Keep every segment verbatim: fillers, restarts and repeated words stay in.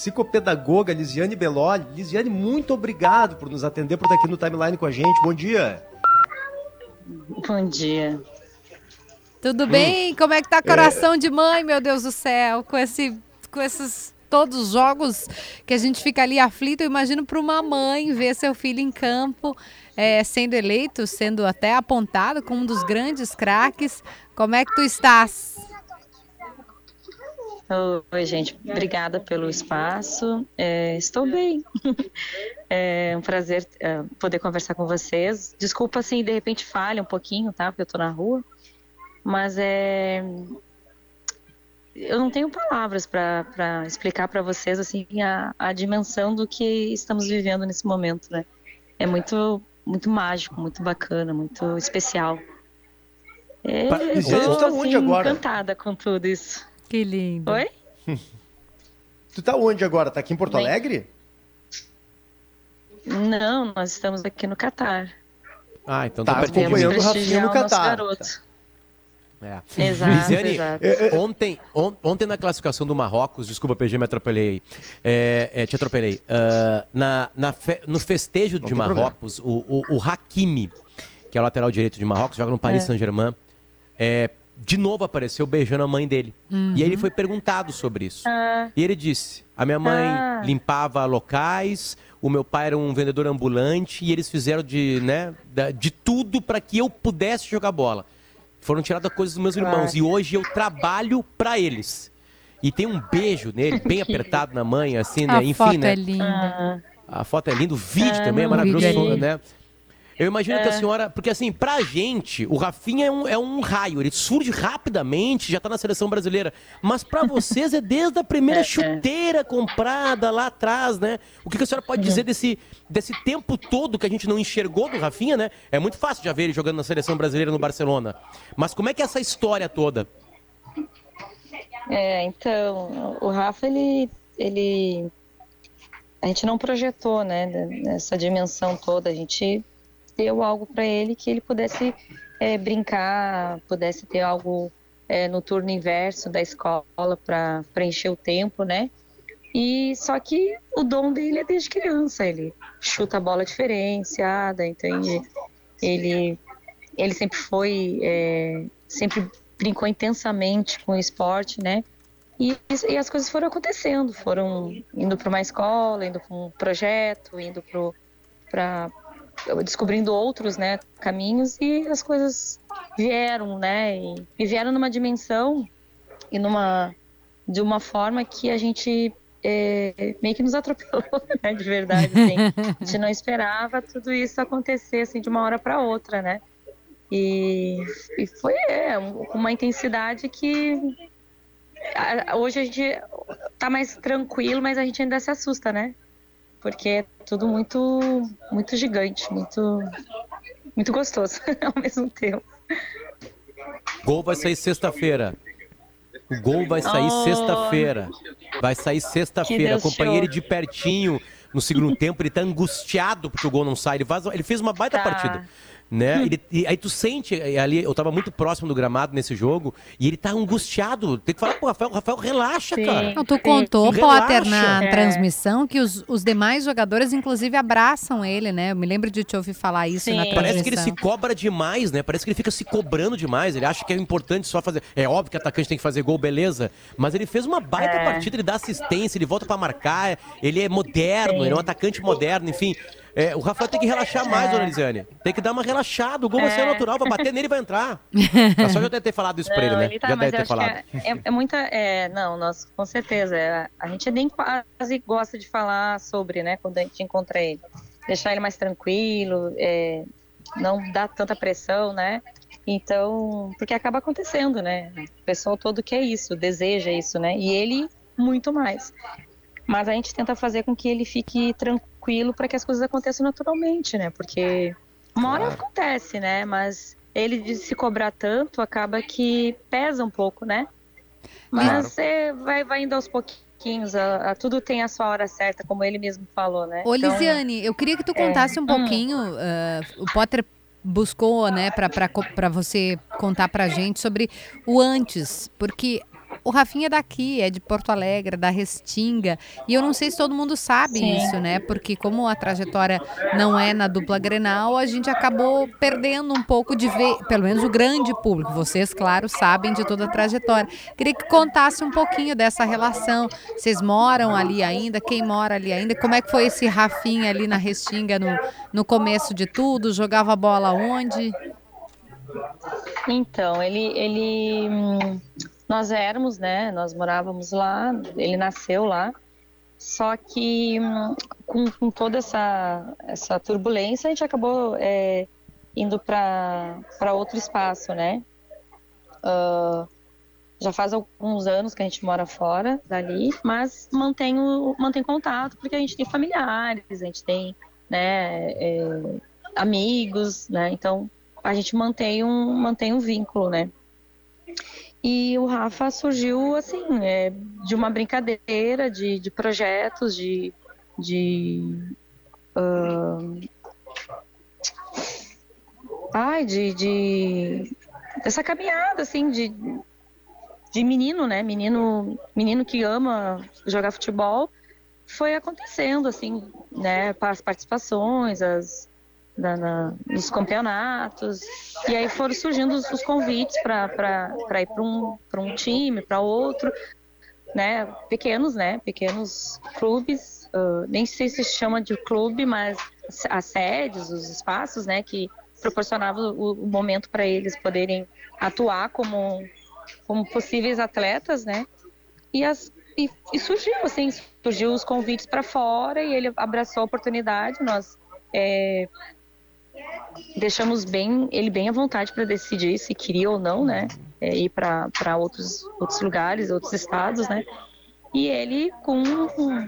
psicopedagoga Lisiane Belloli. Lisiane, muito obrigado por nos atender, por estar aqui no Timeline com a gente. Bom dia. Bom dia. Tudo bem? Hum. Como é que tá coração é... de mãe, meu Deus do céu? Com, esse, com esses todos os jogos que a gente fica ali aflito. Eu imagino para uma mãe ver seu filho em campo, é, sendo eleito, sendo até apontado como um dos grandes craques. Como é que tu estás? Oi, gente. Obrigada pelo espaço. É, estou bem. É um prazer é, poder conversar com vocês. Desculpa, assim, de repente falha um pouquinho, tá? Porque eu tô na rua. Mas é... eu não tenho palavras para explicar para vocês, assim, a, a dimensão do que estamos vivendo nesse momento, né? É muito, muito mágico, muito bacana, muito especial. É, eu estou, assim, encantada com tudo isso. Que lindo. Oi? Tu tá onde agora? Tá aqui em Porto Bem... Alegre? Não, nós estamos aqui no Catar. Ah, então tá acompanhando o Rafinha no Catar. É. Exato, Lisiane, exato. Ontem, on, ontem na classificação do Marrocos, desculpa, P G, me atropelei. É, é, te atropelei. Uh, na, na fe, no festejo de Marrocos, o, o, o Hakimi, que é o lateral direito de Marrocos, joga no Paris é. Saint-Germain, é, de novo apareceu beijando a mãe dele. Uhum. E aí ele foi perguntado sobre isso. Ah. E ele disse, a minha mãe ah. limpava locais, o meu pai era um vendedor ambulante e eles fizeram de, né, de tudo para que eu pudesse jogar bola. Foram tiradas coisas dos meus irmãos ah. e hoje eu trabalho para eles. E tem um beijo nele, bem apertado na mãe, assim, né? A Enfim, foto né? é linda. A foto é linda, o vídeo ah, também é maravilhoso, é né? Eu imagino é. que a senhora... Porque assim, pra gente, o Rafinha é um, é um raio. Ele surge rapidamente, já tá na seleção brasileira. Mas pra vocês é desde a primeira é, chuteira é. comprada lá atrás, né? O que, que a senhora pode dizer desse, desse tempo todo que a gente não enxergou do Rafinha, né? É muito fácil de ver ele jogando na seleção brasileira no Barcelona. Mas como é que é essa história toda? É, então, o Rafa, ele... ele... A gente não projetou, né? Nessa dimensão toda. A gente... deu algo para ele que ele pudesse é, brincar, pudesse ter algo é, no turno inverso da escola para preencher o tempo, né? E só que o dom dele é desde criança, ele chuta a bola diferenciada, entende? Ele, ele sempre foi, é, sempre brincou intensamente com o esporte, né? E, e as coisas foram acontecendo, foram indo para uma escola, indo para um projeto, indo para descobrindo outros, né, caminhos, e as coisas vieram, né, e, e vieram numa dimensão e numa de uma forma que a gente é, meio que nos atropelou, né, de verdade, assim. A gente não esperava tudo isso acontecer assim de uma hora para outra, né, e, e foi é, uma intensidade que a, hoje a gente tá mais tranquilo, mas a gente ainda se assusta, né? Porque é tudo muito, muito gigante, muito, muito gostoso ao mesmo tempo. Gol vai sair sexta-feira. O gol vai sair oh, sexta-feira. Vai sair sexta-feira. Acompanhei ele de pertinho no segundo tempo. Ele tá angustiado porque o gol não sai. Ele, faz, ele fez uma baita tá. partida. Né? Ele, e aí tu sente, ali, eu tava muito próximo do gramado nesse jogo, e ele tá angustiado. Tem que falar pro Rafael, Rafael, relaxa, sim, cara. Não, tu contou, Potter, na é. transmissão, que os, os demais jogadores, inclusive, abraçam ele, né? Eu me lembro de te ouvir falar isso sim. na transmissão. Parece que ele se cobra demais, né? Parece que ele fica se cobrando demais. Ele acha que é importante só fazer... É óbvio que o atacante tem que fazer gol, beleza. Mas ele fez uma baita é. partida, ele dá assistência, ele volta pra marcar, ele é moderno, sim. ele é um atacante moderno, enfim... É, o Rafael tem que relaxar mais, dona Lisiane. Tem que dar uma relaxada. O gol vai ser natural, vai bater nele e vai entrar. É só já ter falado isso não, pra ele, né? Ele tá, já deve ter falado. É, é, é muita. É, não, nós, com certeza. É, a gente nem quase gosta de falar sobre, né? Quando a gente encontra ele. Deixar ele mais tranquilo, é, não dar tanta pressão, né? Então, porque acaba acontecendo, né? O pessoal todo quer isso, deseja isso, né? E ele, muito mais. Mas a gente tenta fazer com que ele fique tranquilo para que as coisas aconteçam naturalmente, né? Porque uma hora claro. acontece, né? Mas ele de se cobrar tanto acaba que pesa um pouco, né? Mas claro. é, vai, vai indo aos pouquinhos, a, a, tudo tem a sua hora certa, como ele mesmo falou, né? Ô, então, Lisiane, eu queria que tu contasse é, um pouquinho, hum. uh, o Potter buscou, né, para você contar pra gente sobre o antes, porque o Rafinha é daqui, é de Porto Alegre, da Restinga, e eu não sei se todo mundo sabe Sim. isso, né? Porque como a trajetória não é na dupla Grenal, a gente acabou perdendo um pouco de ver, pelo menos o grande público. Vocês, claro, sabem de toda a trajetória. Queria que contasse um pouquinho dessa relação. Vocês moram ali ainda? Quem mora ali ainda? Como é que foi esse Rafinha ali na Restinga no, no começo de tudo? Jogava bola onde? Então, ele, ele, hum, nós éramos, né, nós morávamos lá, ele nasceu lá, só que hum, com, com toda essa, essa turbulência, a gente acabou é, indo para outro espaço, né? Uh, já faz alguns anos que a gente mora fora dali, mas mantém, o, mantém contato, porque a gente tem familiares, a gente tem, né, é, amigos, né, então a gente mantém um, mantém um vínculo, né. E o Rafa surgiu, assim, é, de uma brincadeira, de, de projetos, de... de uh... ai, de, de... essa caminhada, assim, de... de menino, né, menino, menino que ama jogar futebol, foi acontecendo, assim, né, as participações, as, na, na, nos campeonatos, e aí foram surgindo os, os convites para ir para um, para um time, para outro, né, pequenos, né, pequenos clubes, uh, nem sei se chama de clube, mas as sedes, os espaços, né, que proporcionavam o, o momento para eles poderem atuar como como possíveis atletas, né? E, as, e, e surgiu, assim, surgiu os convites para fora e ele abraçou a oportunidade. Nós é, deixamos bem, ele bem à vontade para decidir se queria ou não, né? É, ir para outros, outros lugares, outros estados, né? E ele, com um,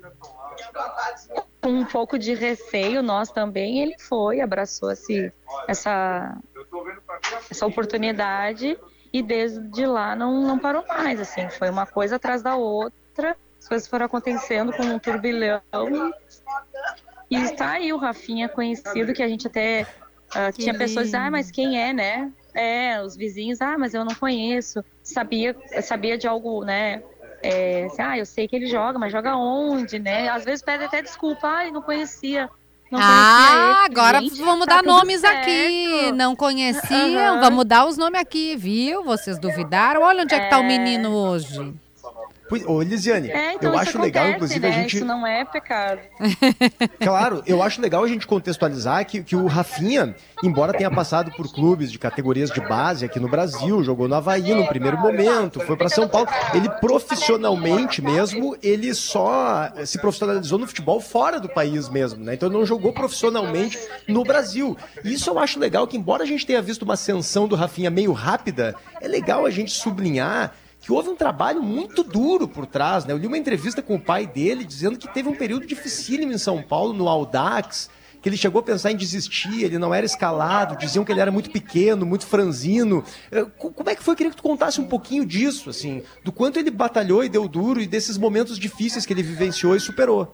com um pouco de receio, nós também, ele foi, abraçou esse, essa, essa oportunidade. E desde lá não, não parou mais, assim, foi uma coisa atrás da outra, as coisas foram acontecendo com um turbilhão. E está aí o Rafinha conhecido, que a gente até uh, tinha lindo. pessoas dizendo, ah, mas quem é, né? É, os vizinhos, ah, mas eu não conheço. Sabia, sabia de algo, né? É, assim, ah, eu sei que ele joga, mas joga onde, né? Às vezes pede até desculpa, ah, não conhecia. Não ah, ele. agora Gente, vamos tá dar nomes certo. aqui. Não conheciam, Uhum. vamos dar os nomes aqui, viu? Vocês duvidaram? Olha onde é que tá o menino hoje. Ô, Elisiane, é, então eu acho acontece, legal, inclusive, né? a gente... Isso não é pecado. Claro, eu acho legal a gente contextualizar que, que o Rafinha, embora tenha passado por clubes de categorias de base aqui no Brasil, jogou no Avaí no primeiro momento, foi para São Paulo, ele profissionalmente mesmo, ele só se profissionalizou no futebol fora do país mesmo, né? Então ele não jogou profissionalmente no Brasil. E isso eu acho legal, que embora a gente tenha visto uma ascensão do Rafinha meio rápida, é legal a gente sublinhar que houve um trabalho muito duro por trás, né? Eu li uma entrevista com o pai dele dizendo que teve um período dificílimo em São Paulo, no Audax, que ele chegou a pensar em desistir, ele não era escalado, diziam que ele era muito pequeno, muito franzino. Como é que foi? Eu queria que tu contasse um pouquinho disso, assim, do quanto ele batalhou e deu duro e desses momentos difíceis que ele vivenciou e superou.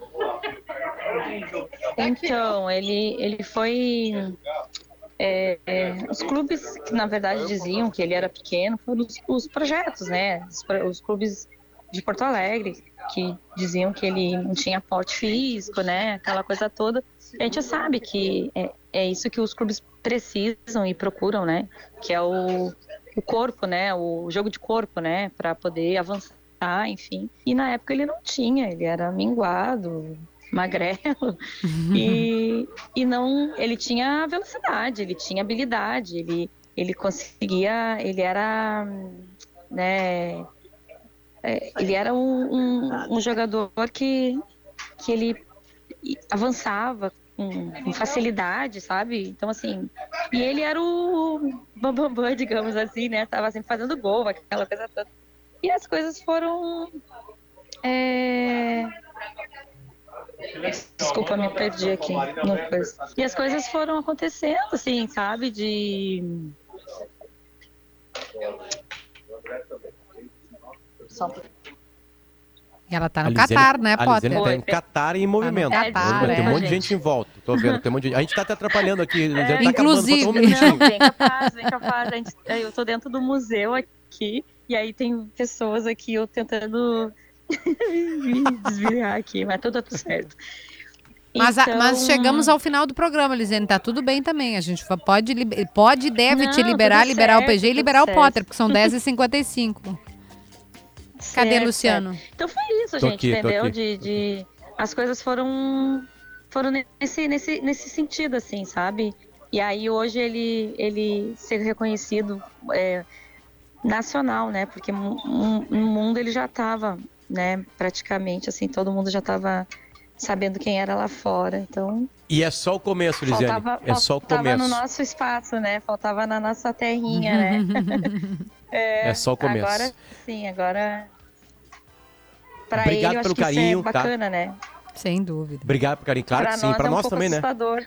Então, ele, ele foi... É, é, os clubes que na verdade diziam que ele era pequeno foram os, os projetos, né? Os, os clubes de Porto Alegre que diziam que ele não tinha porte físico, né? Aquela coisa toda. A gente sabe que é, é isso que os clubes precisam e procuram, né? Que é o, o corpo, né? O jogo de corpo, né? Para poder avançar, enfim. E na época ele não tinha, ele era minguado, magrelo, e, e não, ele tinha velocidade, ele tinha habilidade, ele, ele conseguia, ele era, né, ele era um, um, um jogador que, que ele avançava com, com facilidade, sabe? Então, assim, e ele era o bambambam, digamos assim, né? Tava sempre fazendo gol, aquela coisa toda. E as coisas foram... É... Desculpa, me perdi aqui no coisa. E as coisas foram acontecendo, assim, sabe? De... Só... Ela tá no Catar, né, Potter? A Lisiane tá em Catar em movimento. Tá no Catar, tem um é. monte de gente em volta. Tô vendo, tem um monte de... A gente tá até atrapalhando aqui. É, tá inclusive. Acabando, um não, bem capaz, bem capaz. A gente, eu tô dentro do museu aqui E aí tem pessoas aqui, eu tentando me desviar aqui, mas tudo tá certo. Mas, a- Então- mas chegamos ao final do programa, Lisiane, tá tudo bem também. A gente pode, liber- pode e deve Não, te liberar, tudo liberar o certo, P G e tudo liberar o certo. Potter, porque são dez e cinquenta e cinco. Cadê, Certo, Luciano? certo. Então foi isso, Tô gente, aqui, tô entendeu? aqui. De, de... As coisas foram, foram nesse, nesse, nesse sentido, assim, sabe? E aí hoje ele, ele ser reconhecido é, nacional, né? Porque mu- mu- no mundo ele já estava, né? Praticamente, assim, todo mundo já estava sabendo quem era lá fora. Então, E é só o começo, Lisiane. faltava, É só o faltava começo. no nosso espaço, né? Faltava na nossa terrinha, né? É só o começo. Agora sim, agora. Pra Obrigado ele, eu pelo acho que carinho, isso é tá? bacana, né? Sem dúvida. Obrigado por carinho. Claro pra que sim, nós pra é um nós pouco também, né? assustador.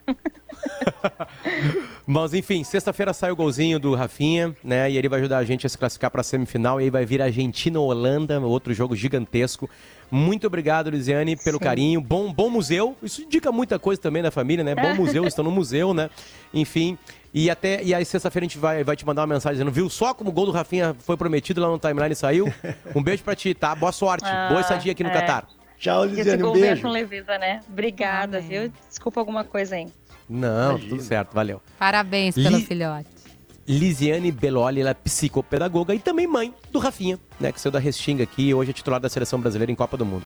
Mas enfim, sexta-feira sai o golzinho do Rafinha, né? E ele vai ajudar a gente a se classificar para a semifinal. E aí vai vir Argentina ou Holanda, outro jogo gigantesco. Muito obrigado, Lisiane, pelo Sim. carinho. Bom, bom museu. Isso indica muita coisa também da família, né? Bom museu, estão no museu, né? Enfim. E até e aí sexta-feira a gente vai, vai te mandar uma mensagem dizendo, viu só como o gol do Rafinha foi prometido lá no timeline e saiu? Um beijo pra ti, tá? Boa sorte. Ah, Boa estadia aqui no é. Catar. Tchau, Esse Lisiane, um gol veio beijo. com leveza, né? Obrigada, Amém. viu? Desculpa alguma coisa aí. Não, Imagina. tudo certo, valeu. Parabéns pelo Li- filhote. Lisiane Beloli, ela é psicopedagoga e também mãe do Rafinha, né? Que saiu da Restinga aqui e hoje é titular da Seleção Brasileira em Copa do Mundo.